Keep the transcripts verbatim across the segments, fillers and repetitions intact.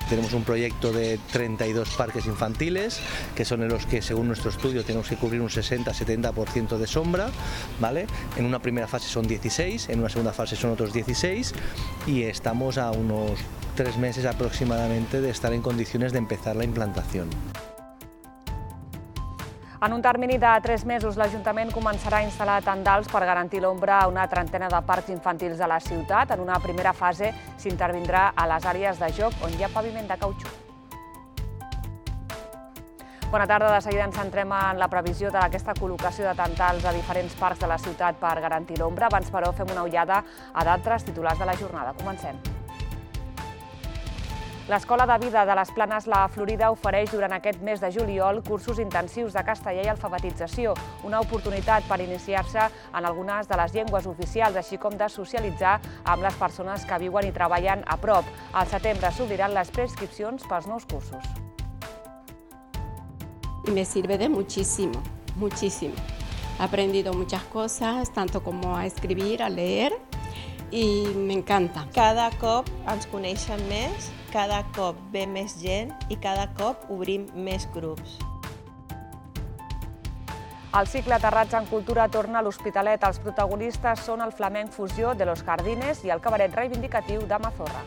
Tenemos un proyecto de treinta y dos parques infantiles, que son en los que, según nuestro estudio, tenemos que cubrir un sesenta a setenta por ciento de sombra, ¿vale? En una primera fase son dieciséis, en una segunda fase son otros dieciséis y estamos a unos tres meses aproximadamente de estar en condiciones de empezar la implantación. En un termini de tres mesos, l'Ajuntament començarà a instal·lar tendals per garantir l'ombra a una trentena de parcs infantils de la ciutat. En una primera fase s'intervindrà a les àrees de joc on hi ha paviment de cautxú. Bona tarda, de seguida ens centrem en la previsió d'aquesta col·locació de tendals a diferents parcs de la ciutat per garantir l'ombra. Abans, però, fem una ullada a d'altres titulars de la jornada. Comencem. L'Escola de Vida de les Planes La Florida ofereix durant aquest mes de juliol cursos intensius de castellà i alfabetització, una oportunitat per iniciar-se en algunes de les llengües oficials, així com de socialitzar amb les persones que viuen i treballen a prop. Al setembre s'obriran les preinscripcions pels nous cursos. Y me sirve de muchísimo, muchísimo. He aprendido muchas cosas, tanto como a escribir, a leer, y me encanta. Cada cop ens coneixen més, cada cop ve més gent i cada cop obrim més grups. El cicle Aterrats en Cultura torna a l'Hospitalet. Els protagonistes són el flamenc fusió de Los Jardines i el cabaret reivindicatiu de Mazorra.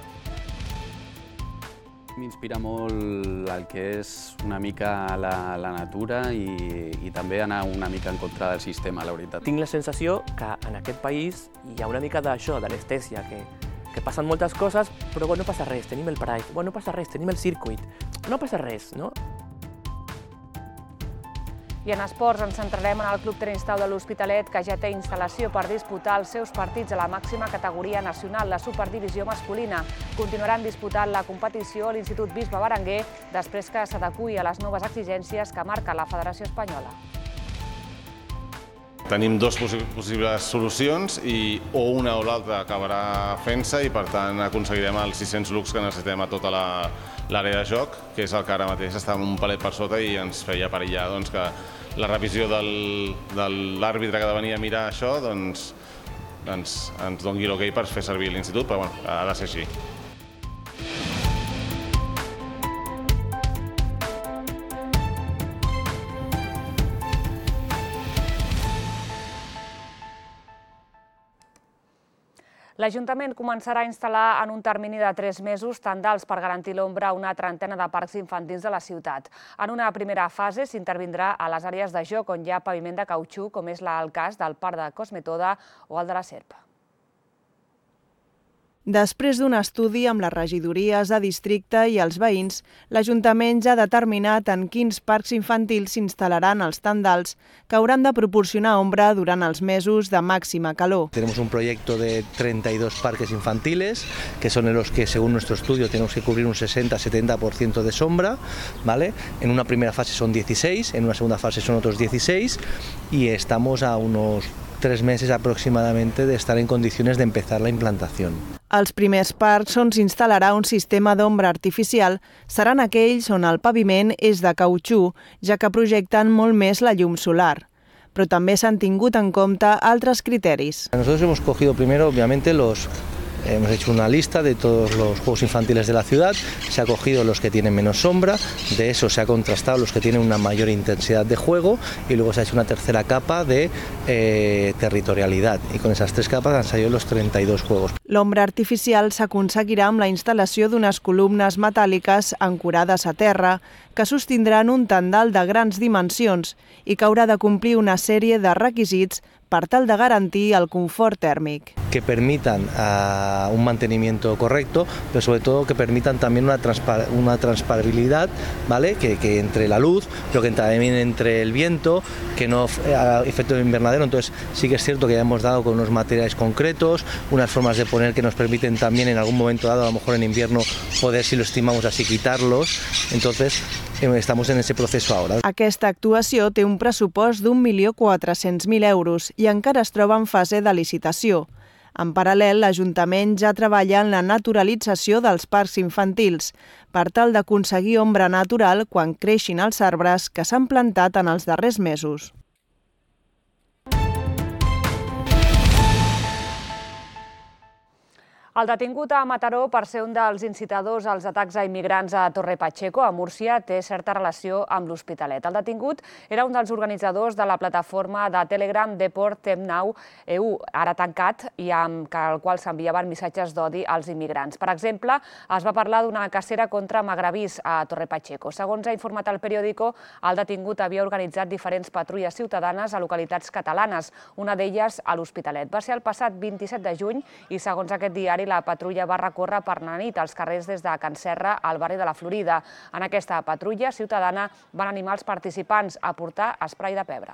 M'inspira molt el que és una mica la, la natura i, i també anar una mica en contra del sistema, la veritat. Tinc la sensació que en aquest país hi ha una mica d'això, d'anestèsia, que, que passen moltes coses, però bueno, no passa res, tenim el Pride, bueno, no passa res, tenim el circuit, no passa res, no? I en esports ens centrarem en el Club Tenis Taula de l'Hospitalet, que ja té instal·lació per disputar els seus partits a la màxima categoria nacional, la Superdivisió masculina. Continuaran disputant la competició a l'Institut Bisbe Berenguer després que s'adeqüi a les noves exigències que marca la Federació Espanyola. Tenim dues possibles solucions i o una o l'altra acabarà fent-se i per tant aconseguirem els sis-cents lux que necessitem a tota l'àrea de joc, que és el que ara mateix està un palet per sota i ens feia perillar doncs, que la revisió de l'àrbitre que ha de venir a mirar això doncs, ens, ens doni l'ok per fer servir l'institut, però bueno, ha de ser així. L'Ajuntament començarà a instal·lar en un termini de tres mesos tendals per garantir l'ombra a una trentena de parcs infantils de la ciutat. En una primera fase s'intervindrà a les àrees de joc on hi ha paviment de cautxú, com és el cas del Parc de Cosmetoda o el de la Serp. Després d'un estudi amb les regidories de districte i els veïns, l'Ajuntament ja ha determinat en quins parcs infantils s'instal·laran els tendals que hauran de proporcionar ombra durant els mesos de màxima calor. Tenemos un proyecto de treinta y dos parques infantiles, que son en los que, según nuestro estudio, tenemos que cubrir un sesenta a setenta por ciento de sombra, ¿vale? En una primera fase son dieciséis, en una segunda fase son otros dieciséis y estamos a unos tres meses aproximadamente de estar en condiciones de empezar la implantación. Els primers parcs on s'instal·larà un sistema d'ombra artificial seran aquells on el paviment és de cautxú, ja que projecten molt més la llum solar. Però també s'han tingut en compte altres criteris. Nosotros hemos cogido primero, obviamente, los... Hemos hecho una lista de todos los juegos infantiles de la ciudad, se ha cogido los que tienen menos sombra, de eso se ha contrastado los que tienen una mayor intensidad de juego y luego se ha hecho una tercera capa de eh, territorialidad y con esas tres capas han salido los treinta y dos juegos. L'ombra artificial s'aconseguirà amb la instal·lació d'unes columnes metàl·liques ancorades a terra que sostindran un tendal de grans dimensions i que haurà de complir una sèrie de requisits per tal de garantir el confort tèrmic. Que permitan uh, un mantenimiento correcto, pero sobre todo que permitan también una, transpar una transparabilidad, ¿vale? Que, que entre la luz, pero que también entre el viento, que no haga efecto de invernadero. Entonces sí que es cierto que ya hemos dado con unos materiales concretos, unas formas de poner que nos permiten también en algún momento dado, a lo mejor en invierno, poder, si lo estimamos así, quitarlos. Entonces estamos en ese proceso ahora. Aquesta actuació té un pressupost d'un milió quatre-cents mil euros i encara es troba en fase de licitació. En paral·lel, l'Ajuntament ja treballa en la naturalització dels parcs infantils per tal d'aconseguir ombra natural quan creixin els arbres que s'han plantat en els darrers mesos. El detingut a Mataró per ser un dels incitadors als atacs a immigrants a Torre Pacheco, a Múrcia, té certa relació amb l'Hospitalet. El detingut era un dels organitzadors de la plataforma de Telegram Deport Temnau E U, ara tancat, i amb el qual s'enviaven missatges d'odi als immigrants. Per exemple, es va parlar d'una cacera contra magrebís a Torre Pacheco. Segons ha informat el periòdico, el detingut havia organitzat diferents patrulles ciutadanes a localitats catalanes, una d'elles a l'Hospitalet. Va ser el passat vint-i-set de juny i, segons aquest diari, la patrulla va recórrer per la nit als carrers des de Can Serra al barri de la Florida. En aquesta patrulla ciutadana van animar els participants a portar esprai de pebre.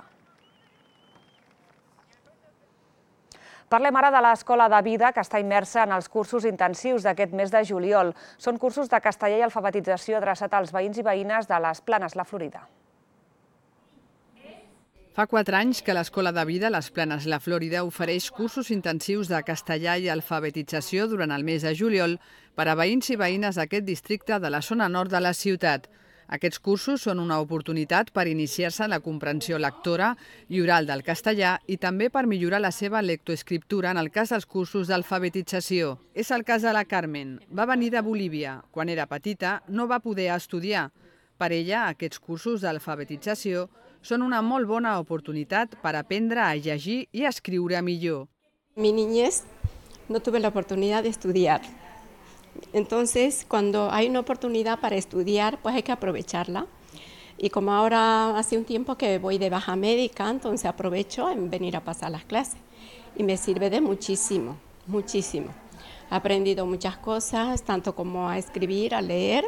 Parlem ara de l'Escola de Vida, que està immersa en els cursos intensius d'aquest mes de juliol. Són cursos de castellà i alfabetització adreçat als veïns i veïnes de les Planes, la Florida. Fa quatre anys que l'Escola de Vida Les Planes, la Florida, ofereix cursos intensius de castellà i alfabetització durant el mes de juliol per a veïns i veïnes d'aquest districte de la zona nord de la ciutat. Aquests cursos són una oportunitat per iniciar-se en la comprensió lectora i oral del castellà i també per millorar la seva lectoescriptura en el cas dels cursos d'alfabetització. És el cas de la Carmen. Va venir de Bolívia. Quan era petita no va poder estudiar. Per ella, aquests cursos d'alfabetització són una molt bona oportunidad para aprender a llegir y a escribir millor. Mi niñez no tuve la oportunidad de estudiar. Entonces, cuando hay una oportunidad para estudiar, pues hay que aprovecharla. Y como ahora hace un tiempo que voy de baja médica, entonces aprovecho en venir a pasar las clases. Y me sirve de muchísimo, muchísimo. He aprendido muchas cosas, tanto como a escribir, a leer,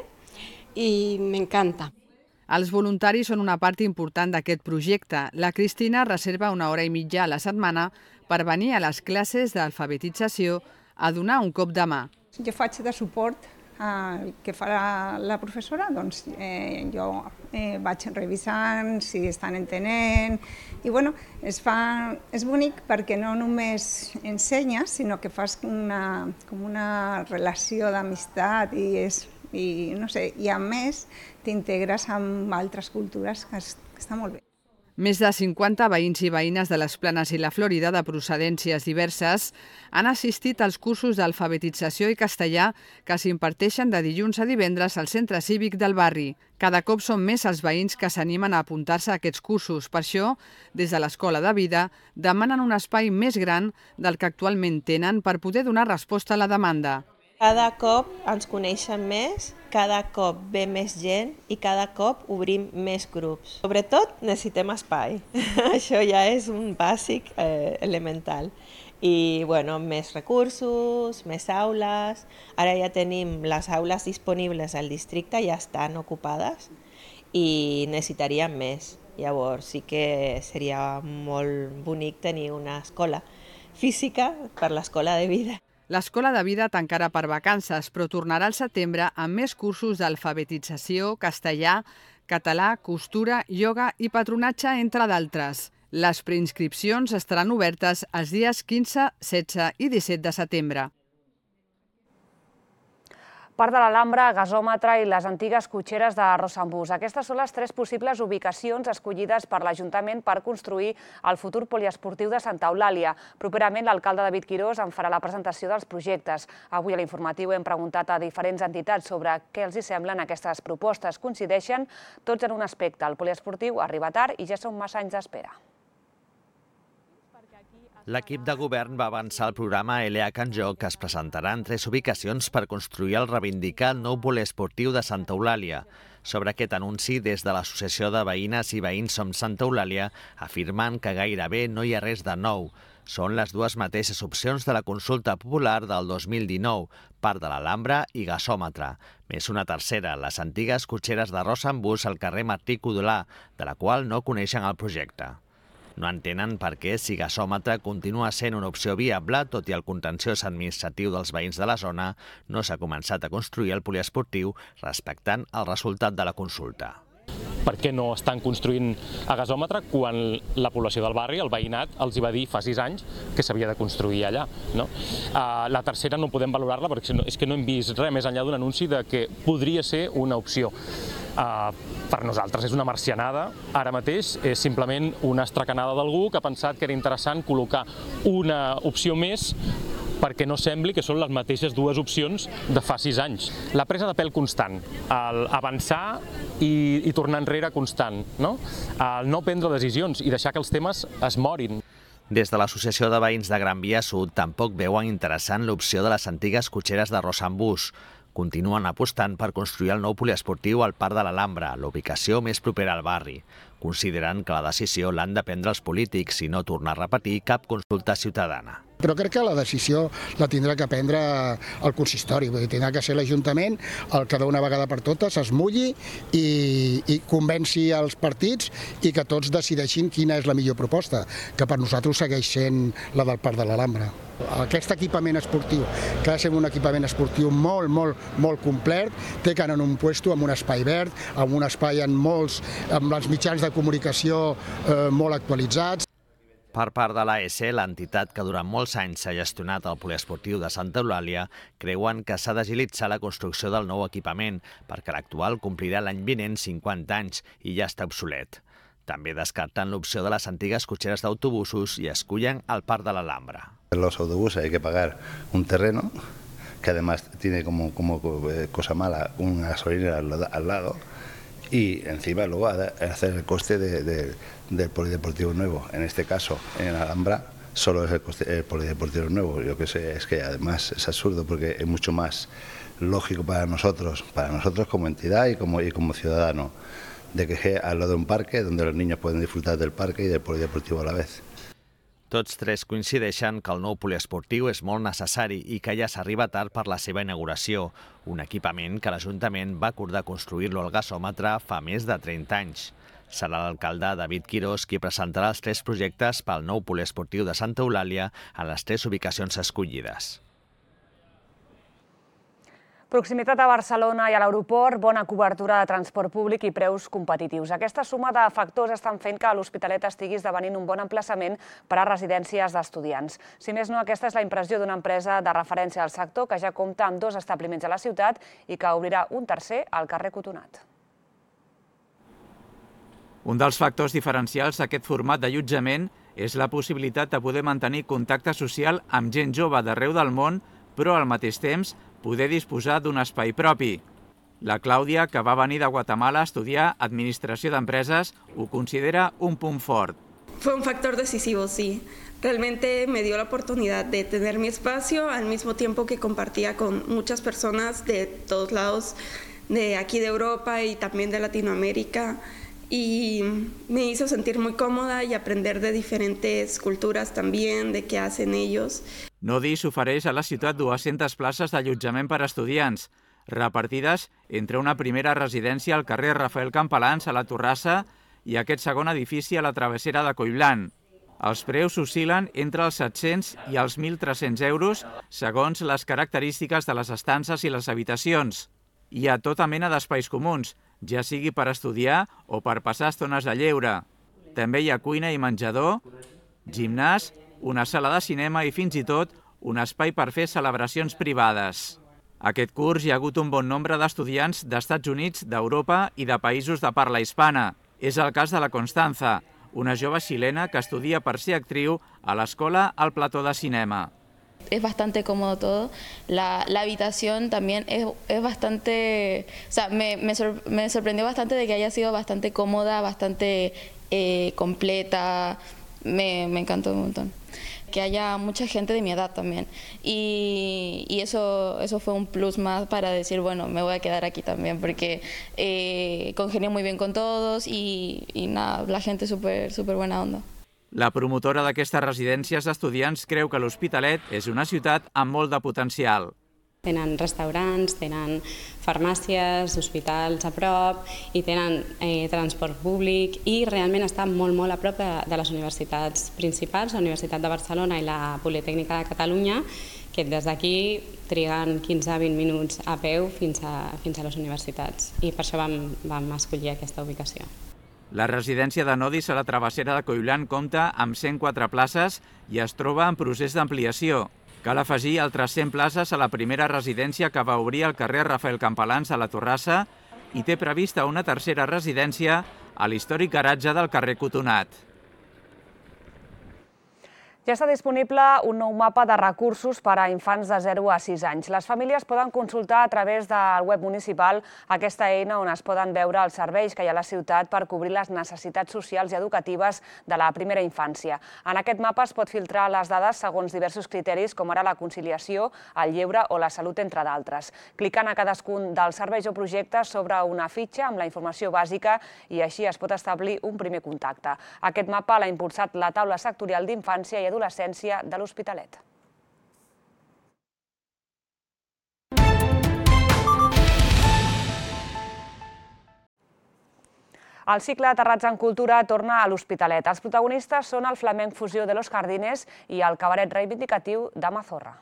y me encanta. Els voluntaris són una part important d'aquest projecte. La Cristina reserva una hora i mitja a la setmana per venir a les classes d'alfabetització a donar un cop de mà. Jo faig de suport al que farà la professora, doncs eh, jo eh, vaig revisant si estan entenent i bueno, es fa, és bonic perquè no només ensenyes, sinó que fas una, com una relació d'amistat i és i no sé, i a més t'integres amb altres cultures, que, es, que està molt bé. Més de cinquanta veïns i veïnes de les Planes i la Florida de procedències diverses han assistit als cursos d'alfabetització i castellà que s'imparteixen de dilluns a divendres al centre cívic del barri. Cada cop són més els veïns que s'animen a apuntar-se a aquests cursos. Per això, des de l'Escola de Vida, demanen un espai més gran del que actualment tenen per poder donar resposta a la demanda. Cada cop ens coneixen més, cada cop ve més gent i cada cop obrim més grups. Sobretot necessitem espai, això ja és un bàsic eh, elemental. I bueno, més recursos, més aules, ara ja tenim les aules disponibles al districte, ja estan ocupades i necessitaríem més. Llavors sí que seria molt bonic tenir una escola física per l'Escola de Vida. L'Escola de Vida tancarà per vacances, però tornarà al setembre amb més cursos d'alfabetització, castellà, català, costura, ioga i patronatge, entre d'altres. Les preinscripcions estaran obertes els dies quinze, setze i disset de setembre. Parc de l'Alhambra, gasòmetre i les antigues cotxeres de Rossambús. Aquestes són les tres possibles ubicacions escollides per l'Ajuntament per construir el futur poliesportiu de Santa Eulàlia. Properament, l'alcalde David Quirós en farà la presentació dels projectes. Avui a l'informatiu hem preguntat a diferents entitats sobre què els hi semblen aquestes propostes. Coincideixen tots en un aspecte. El poliesportiu arriba tard i ja són massa anys d'espera. L'equip de govern va avançar el programa L H en Joc, que es presentarà en tres ubicacions per construir el reivindicat nou poliesportiu de Santa Eulàlia. Sobre aquest anunci, des de l'Associació de Veïnes i Veïns Som Santa Eulàlia afirmen que gairebé no hi ha res de nou. Són les dues mateixes opcions de la consulta popular del dos mil dinou, Parc de l'Alhambra i gasòmetre. Més una tercera, les antigues cotxeres de Rossambús al carrer Martí Codolà, de la qual no coneixen el projecte. No entenen per què, si gasòmetre continua sent una opció viable, tot i el contenciós administratiu dels veïns de la zona, no s'ha començat a construir el poliesportiu respectant el resultat de la consulta. Per què no estan construint a gasòmetre quan la població del barri, el veïnat, els hi va dir fa sis anys que s'havia de construir allà. No? Uh, la tercera no podem valorar-la perquè és que no hem vist res més enllà d'un anunci de que podria ser una opció. Uh, per nosaltres és una marcianada, ara mateix és simplement una estracanada d'algú que ha pensat que era interessant col·locar una opció més perquè no sembli que són les mateixes dues opcions de fa sis anys. La presa de pèl constant, el avançar i, i tornar enrere constant, no? El no prendre decisions i deixar que els temes es morin. Des de l'Associació de Veïns de Gran Via Sud tampoc veuen interessant l'opció de les antigues cotxeres de Rossambús. Continuen apostant per construir el nou poliesportiu al Parc de l'Alhambra, l'ubicació més propera al barri. Consideren que la decisió l'han de prendre els polítics i no tornar a repetir cap consulta ciutadana. Però crec que la decisió la tindrà que prendre el consistori, vull dir, tindrà que ser l'Ajuntament el que d'una vegada per totes es mulli i, i convenci els partits i que tots decideixin quina és la millor proposta, que per nosaltres segueix sent la del Parc de l'Alhambra. Aquest equipament esportiu, que ha de ser un equipament esportiu molt, molt, molt complet, té que anar en un puesto amb un espai verd, amb un espai amb molts, amb els mitjans de comunicació eh, molt actualitzats. Per part de l'A S, l'entitat que durant molts anys s'ha gestionat el poliesportiu de Santa Eulàlia, creuen que s'ha d'agilitzar la construcció del nou equipament, perquè l'actual complirà l'any vinent cinquanta anys i ja està obsolet. També descarten l'opció de las antigues cotxeres d'autobusos i escullen el Parc de l'Alhambra. En los autobuses hay que pagar un terreno, que además tiene como, como cosa mala una gasolinera al lado, y encima luego hacer el coste de, de, del polideportivo nuevo. En este caso, en Alhambra, solo es el, coste, el polideportivo nuevo. Yo que sé, es que además es absurdo porque es mucho más lógico para nosotros, para nosotros como entidad y como, y como ciudadano, de que esté al lado de un parque donde los niños pueden disfrutar del parque y del polideportivo a la vez. Tots tres coincideixen que el nou poliesportiu és molt necessari i que ja s'arriba tard per la seva inauguració, un equipament que l'Ajuntament va acordar construir-lo al gasòmetre fa més de trenta anys. Serà l'alcalde David Quirós qui presentarà els tres projectes pel nou poliesportiu de Santa Eulàlia en les tres ubicacions escollides. Proximitat a Barcelona i a l'aeroport, bona cobertura de transport públic i preus competitius. Aquesta suma de factors estan fent que l'Hospitalet estigui esdevenint un bon emplaçament per a residències d'estudiants. Si més no, aquesta és la impressió d'una empresa de referència al sector que ja compta amb dos establiments a la ciutat i que obrirà un tercer al carrer Cotonat. Un dels factors diferencials d'aquest format d'allotjament és la possibilitat de poder mantenir contacte social amb gent jove d'arreu del món, però al mateix temps poder disposar d'un espai propi. La Clàudia, que va venir de Guatemala a estudiar Administració d'Empreses, ho considera un punt fort. Fue un factor decisivo, sí. Realmente me dio la oportunidad de tener mi espacio al mismo tiempo que compartía con muchas personas de todos lados, de aquí de Europa y también de Latinoamérica. Y me hizo sentir muy cómoda y aprender de diferentes culturas también, de qué hacen ellos. Nodi s'ofereix a la ciutat dues-centes places d'allotjament per a estudiants, repartides entre una primera residència al carrer Rafael Campalans a la Torrassa i aquest segon edifici a la travessera de Collblanc. Els preus oscil·len entre els set-cents i els mil tres-cents euros segons les característiques de les estances i les habitacions. Hi ha tota mena d'espais comuns, ja sigui per estudiar o per passar estones de lleure. També hi ha cuina i menjador, gimnàs, una sala de cinema i fins i tot un espai per fer celebracions privades. Aquest curs hi ha hagut un bon nombre d'estudiants d'Estats Units, d'Europa i de països de parla hispana. És el cas de la Constanza, una jove xilena que estudia per ser actriu a l'escola al plató de cinema. Es bastante cómodo todo. La, la habitación también es, es bastante... O sea, me, me, sor, me sorprendió bastante de que haya sido bastante cómoda, bastante eh, completa. Me, me encantó un montón. Que haya mucha gente de mi edad también. Y, y eso, eso fue un plus más para decir, bueno, me voy a quedar aquí también, porque eh, congenio muy bien con todos y, y nada, la gente súper súper buena onda. La promotora d'aquestes residències d'estudiants creu que l'Hospitalet és una ciutat amb molt de potencial. Tenen restaurants, tenen farmàcies, hospitals a prop i tenen eh, transport públic i realment està molt, molt a prop de, de les universitats principals, la Universitat de Barcelona i la Politècnica de Catalunya, que des d'aquí triguen quinze a vint minuts a peu fins a, fins a les universitats i per això vam, vam escollir aquesta ubicació. La residència de Nodis a la travessera de Collblanc compta amb cent quatre places i es troba en procés d'ampliació. Cal afegir altres cent places a la primera residència que va obrir al carrer Rafael Campalans a la Torrassa i té prevista una tercera residència a l'històric garatge del carrer Cotonat. Ja està disponible un nou mapa de recursos per a infants de zero a sis anys. Les famílies poden consultar a través del web municipal aquesta eina on es poden veure els serveis que hi ha a la ciutat per cobrir les necessitats socials i educatives de la primera infància. En aquest mapa es pot filtrar les dades segons diversos criteris, com ara la conciliació, el lleure o la salut, entre d'altres. Clicant a cadascun dels serveis o projectes s'obre una fitxa amb la informació bàsica i així es pot establir un primer contacte. Aquest mapa l'ha impulsat la taula sectorial d'infància i adolescència de l'Hospitalet. El cicle Aterrats en Cultura torna a l'Hospitalet. Els protagonistes són el flamenc fusió de Los Jardines i el cabaret reivindicatiu de Mazorra.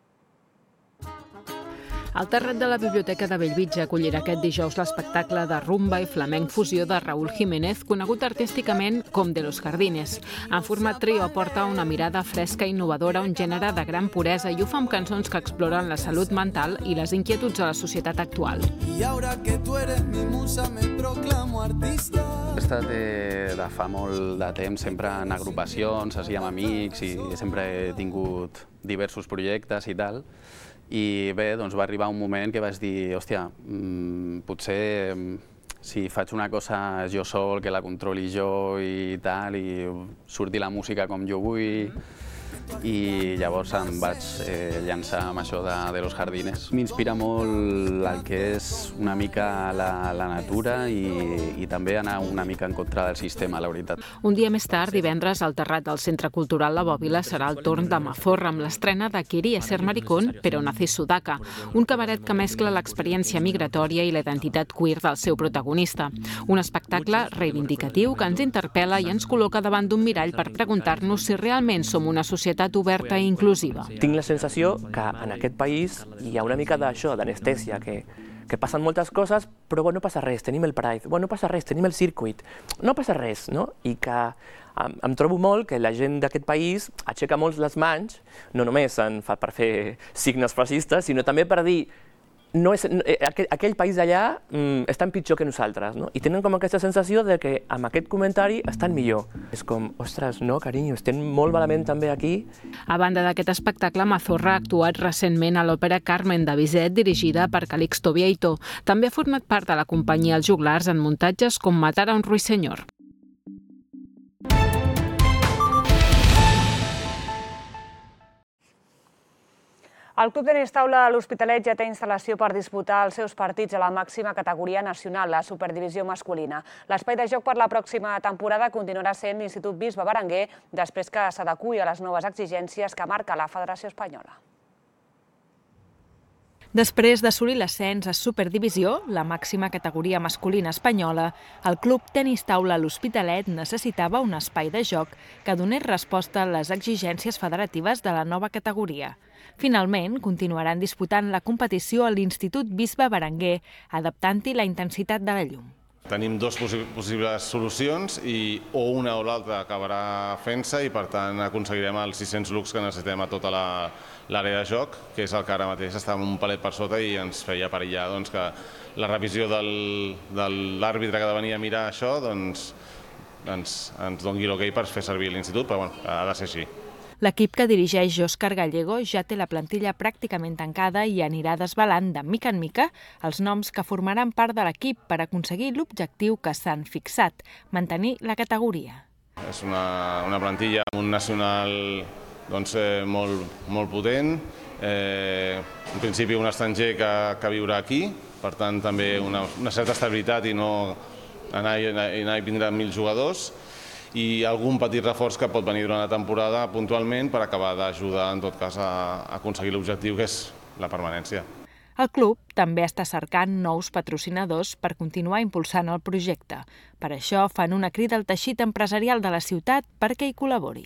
El terrat de la Biblioteca de Bellvitge acollirà aquest dijous l'espectacle de rumba i flamenc fusió de Raúl Jiménez, conegut artísticament com de Los Jardines. En format trio aporta una mirada fresca i innovadora a un gènere de gran puresa i ho fa amb cançons que exploren la salut mental i les inquietuds de la societat actual. I ara que tu eres mi musa me proclamo artista. He estat de, de fa molt de temps sempre en agrupacions, així amb amics, i sempre he tingut diversos projectes i tal. I bé, doncs va arribar un moment que vaig dir, hòstia, mmm, potser si faig una cosa jo sol, que la controli jo i tal, i surti la música com jo vull, i llavors em vaig eh, llançar amb això de, de Los Jardines. M'inspira molt el que és una mica la, la natura i, i també anar una mica en contra del sistema, la veritat. Un dia més tard, divendres, al terrat del Centre Cultural La Bòbila serà el torn de Mazorra amb l'estrena de Quería ser maricón, però nací sudaca, un cabaret que mescla l'experiència migratòria i la identitat queer del seu protagonista. Un espectacle reivindicatiu que ens interpel·la i ens col·loca davant d'un mirall per preguntar-nos si realment som una societat oberta i inclusiva. Tinc la sensació que en aquest país hi ha una mica d'això, d'anestèsia, que, que passen moltes coses, però bueno, no passa res, tenim el Pride, bueno, no passa res, tenim el Circuit, no passa res, no? I que em, em trobo molt que la gent d'aquest país aixeca molt les mans, no només en fa per fer signes fascistes, sinó també per dir no és, aquell, aquell país d'allà mm, estan pitjor que nosaltres, no? I tenen com aquesta sensació de que amb aquest comentari estan millor. És com, ostres, no, carinyo, estem molt malament també aquí. A banda d'aquest espectacle, Mazorra ha actuat recentment a l'òpera Carmen de Bizet, dirigida per Calixto Vieito. També ha format part de la companyia Els Joglars en muntatges com Matar a un ruiseñor. El Club Tenis Taula de l'Hospitalet ja té instal·lació per disputar els seus partits a la màxima categoria nacional, la superdivisió masculina. L'espai de joc per la pròxima temporada continuarà sent l'Institut Bisbe Berenguer després que s'adeqüi a les noves exigències que marca la Federació Espanyola. Després d'assolir l'ascens a Superdivisió, la màxima categoria masculina espanyola, el Club Tenis Taula a l'Hospitalet necessitava un espai de joc que donés resposta a les exigències federatives de la nova categoria. Finalment, continuaran disputant la competició a l'Institut Bisbe Berenguer, adaptant-hi la intensitat de la llum. Tenim dues possibles solucions i o una o l'altra acabarà fent-se i per tant aconseguirem els sis-cents lux que necessitem a tota l'àrea de joc, que és el que ara mateix està un palet per sota i ens feia perillar doncs, que la revisió del, de l'àrbitre que ha de venir a mirar això doncs, ens, ens doni l'ok per fer servir l'institut, però bueno, ha de ser així. L'equip que dirigeix Òscar Gallego ja té la plantilla pràcticament tancada i anirà desvelant de mica en mica els noms que formaran part de l'equip per aconseguir l'objectiu que s'han fixat, mantenir la categoria. És una, una plantilla amb un nacional doncs, eh, molt, molt potent, eh, en principi un estranger que, que viurà aquí, per tant també una, una certa estabilitat i no anar, anar, anar i vindre mil jugadors, i algun petit reforç que pot venir durant la temporada puntualment per acabar d'ajudar en tot cas a aconseguir l'objectiu que és la permanència. El club també està cercant nous patrocinadors per continuar impulsant el projecte. Per això fan una crida al teixit empresarial de la ciutat perquè hi col·labori.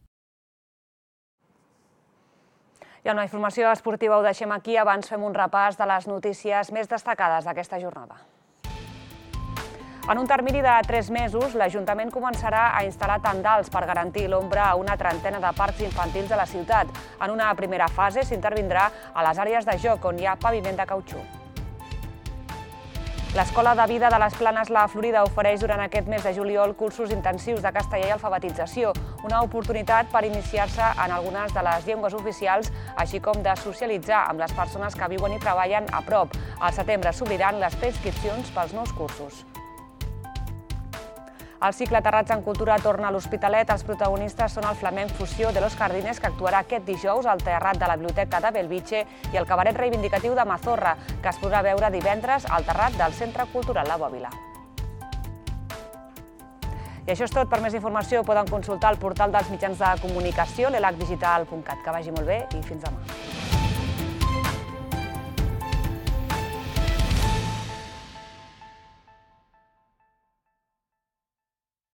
I amb la informació esportiva ho deixem aquí, abans fem un repàs de les notícies més destacades d'aquesta jornada. En un termini de tres mesos, l'Ajuntament començarà a instal·lar tendals per garantir l'ombra a una trentena de parcs infantils de la ciutat. En una primera fase s'intervindrà a les àrees de joc on hi ha paviment de cautxú. L'Escola de Vida de les Planes La Florida ofereix durant aquest mes de juliol cursos intensius de castellà i alfabetització, una oportunitat per iniciar-se en algunes de les llengües oficials, així com de socialitzar amb les persones que viuen i treballen a prop. Al setembre s'obriran les preinscripcions pels nous cursos. El cicle Aterrats en Cultura torna a l'Hospitalet. Els protagonistes són el flamenc Fusió de los Jardines, que actuarà aquest dijous al Terrat de la Biblioteca de Belvitge, i el cabaret reivindicatiu de Mazorra, que es podrà veure divendres al Terrat del Centre Cultural La Bòbila. I això és tot. Per més informació poden consultar el portal dels mitjans de comunicació, l'elac digital punt cat. Que vagi molt bé i fins demà.